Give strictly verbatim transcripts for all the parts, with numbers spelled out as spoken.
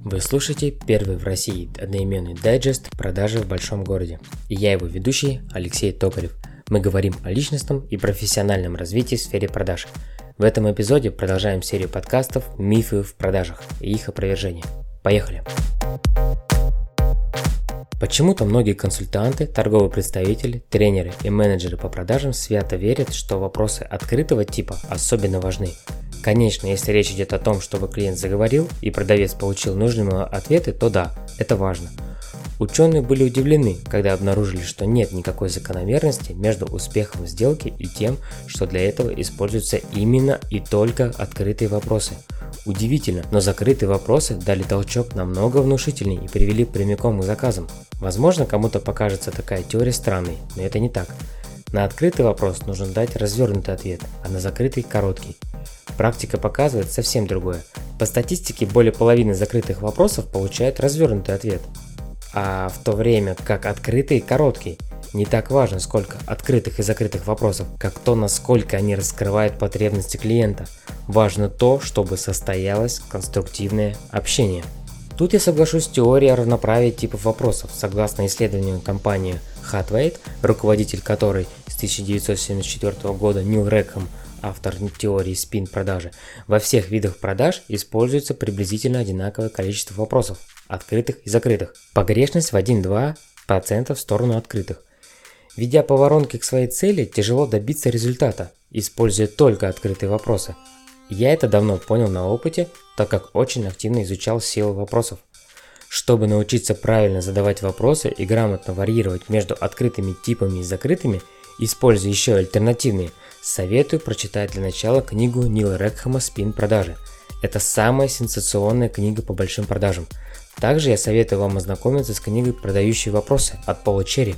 Вы слушаете первый в России одноименный дайджест «Продажи в большом городе». И я его ведущий Алексей Токарев. Мы говорим о личностном и профессиональном развитии в сфере продаж. В этом эпизоде продолжаем серию подкастов «Мифы в продажах» и их опровержение. Поехали! Почему-то многие консультанты, торговые представители, тренеры и менеджеры по продажам свято верят, что вопросы открытого типа особенно важны. Конечно, если речь идет о том, чтобы клиент заговорил и продавец получил нужные ему ответы, то да, это важно. Ученые были удивлены, когда обнаружили, что нет никакой закономерности между успехом сделки и тем, что для этого используются именно и только открытые вопросы. Удивительно, но закрытые вопросы дали толчок намного внушительнее и привели прямиком к заказам. Возможно, кому-то покажется такая теория странной, но это не так. На открытый вопрос нужно дать развернутый ответ, а на закрытый – короткий. Практика показывает совсем другое. По статистике, более половины закрытых вопросов получают развернутый ответ. А в то время как открытый – короткий. Не так важно, сколько открытых и закрытых вопросов, как то, насколько они раскрывают потребности клиента. Важно то, чтобы состоялось конструктивное общение. Тут я соглашусь с теорией равноправия типов вопросов. Согласно исследованию компании Hathaway, руководитель которой с тысяча девятьсот семьдесят четвёртого года Нил Рэкхэм, автор теории спин-продажи, во всех видах продаж используется приблизительно одинаковое количество вопросов, открытых и закрытых. Погрешность в один-два процента в сторону открытых. Ведя по воронке к своей цели, тяжело добиться результата, используя только открытые вопросы. Я это давно понял на опыте, так как очень активно изучал силу вопросов. Чтобы научиться правильно задавать вопросы и грамотно варьировать между открытыми типами и закрытыми, используя еще альтернативные, советую прочитать для начала книгу Нила Рэкхэма «Спин-продажи». Это самая сенсационная книга по большим продажам. Также я советую вам ознакомиться с книгой «Продающие вопросы» от Пола Черри.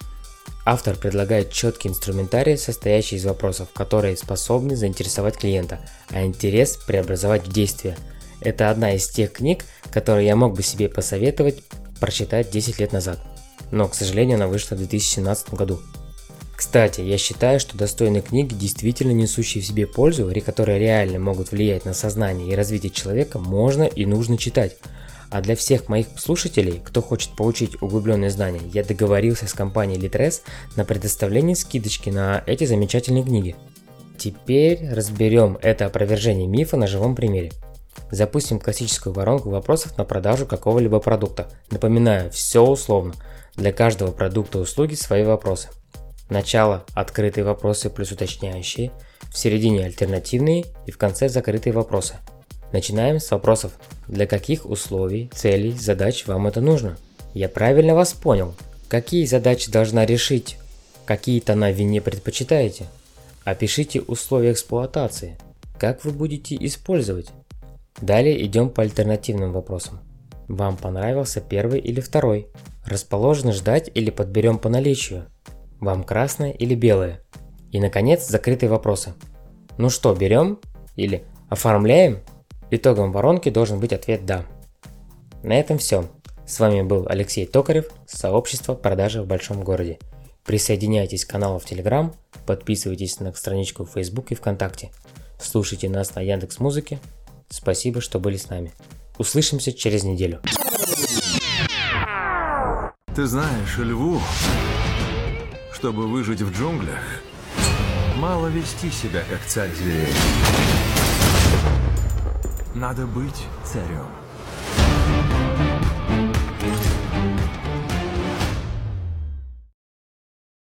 Автор предлагает четкий инструментарий, состоящий из вопросов, которые способны заинтересовать клиента, а интерес преобразовать в действие. Это одна из тех книг, которые я мог бы себе посоветовать прочитать десять лет назад, но, к сожалению, она вышла в две тысячи семнадцатом году. Кстати, я считаю, что достойные книги, действительно несущие в себе пользу, и которые реально могут влиять на сознание и развитие человека, можно и нужно читать. А для всех моих слушателей, кто хочет получить углубленные знания, я договорился с компанией Litres на предоставление скидочки на эти замечательные книги. Теперь разберем это опровержение мифа на живом примере. Запустим классическую воронку вопросов на продажу какого-либо продукта. Напоминаю, все условно. Для каждого продукта и услуги свои вопросы. Начало – открытые вопросы плюс уточняющие, в середине – альтернативные и в конце – закрытые вопросы. Начинаем с вопросов. Для каких условий, целей, задач вам это нужно? Я правильно вас понял? Какие задачи должна решить? Какие тона в вине предпочитаете? Опишите условия эксплуатации. Как вы будете использовать? Далее идем по альтернативным вопросам. Вам понравился первый или второй? Расположены ждать или подберем по наличию? Вам красное или белое? И наконец закрытые вопросы. Ну что, берем? Или оформляем? Итогом воронки должен быть ответ «да». На этом все. С вами был Алексей Токарев, сообщество продажи в большом городе. Присоединяйтесь к каналу в Telegram, подписывайтесь на страничку в Facebook и ВКонтакте. Слушайте нас на Яндекс.Музыке. Спасибо, что были с нами. Услышимся через неделю. Ты знаешь, льву, чтобы выжить в джунглях, мало вести себя как царь зверей. Надо быть царем.